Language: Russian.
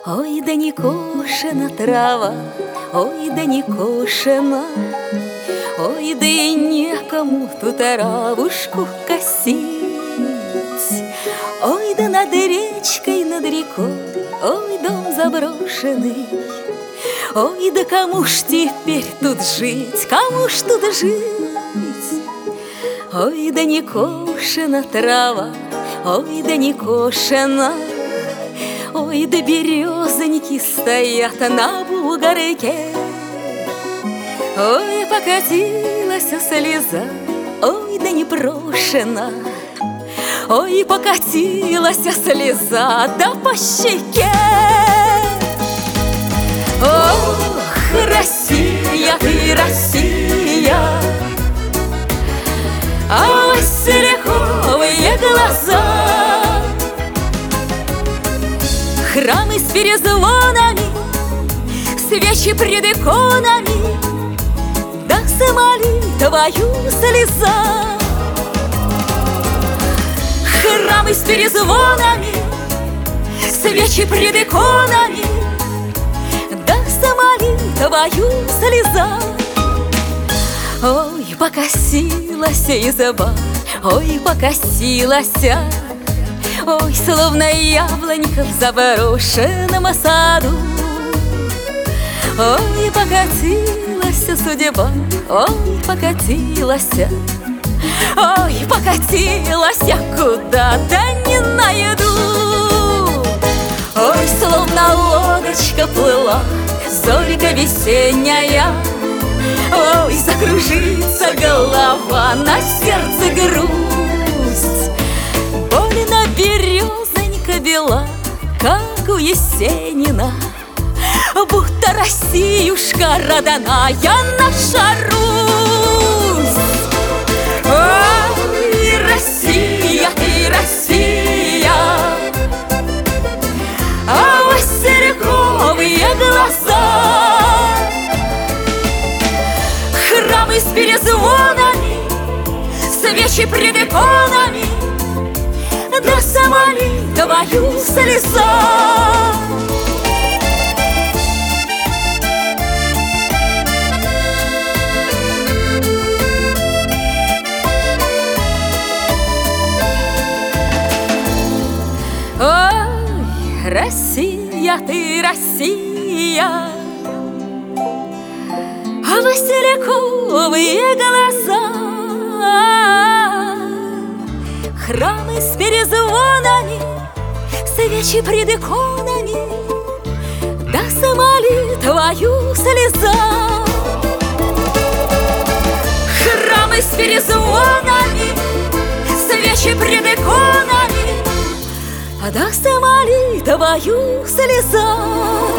Ой, да не кошена трава, ой, да не кошена, ой, да и некому ту травушку косить. Ой, да над речкой, над рекой, ой, дом заброшенный. Ой, да кому ж теперь тут жить, кому ж тут жить? Ой, да не кошена трава, ой, да не кошена, ой, да березоньки стоят на бугорке. Ой, покатилась слеза, ой, да не прошена, ой, покатилась слеза, да по щеке. Ох, Россия, ты Россия, а васильковые глаза, храмы с перезвонами, свечи пред иконами, да с молитвою слеза. Храмы с перезвонами, свечи пред иконами, да с молитвою слеза. Ой, покосилась изба, ой, покосилась, ой, словно яблонька в заброшенном саду. Ой, покатилась судьба, ой, покатилась, ой, покатилась я куда-то не найду. Ой, словно лодочка плыла, зорька весенняя. Ой, закружится голова, на сердце грусть. Больно березонька бела, как у Есенина, будто Россиюшка родная наша Русь. Ой, Россия, ты Россия, а васильковые глаза, храмы с перезвонами, свечи пред иконами, да с молитвою слеза. Ой, Россия, ты Россия, а васильковые глаза, храмы с перезвонами, свечи пред иконами, да с молитвою слеза. Храмы с перезвонами, свечи пред иконами, да с молитвою слеза.